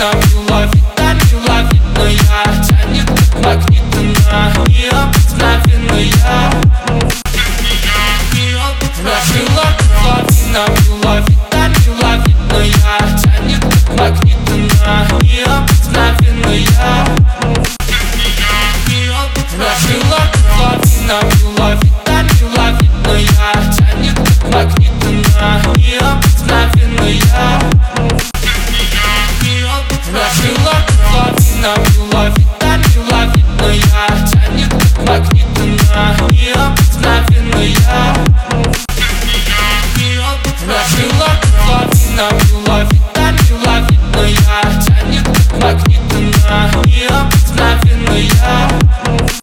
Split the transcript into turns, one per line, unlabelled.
миловидная, тянет как магнит она, необыкновенная. Накрыла половина, миловидная, тянет как магнит она, необыкновенная. Накрыла половина,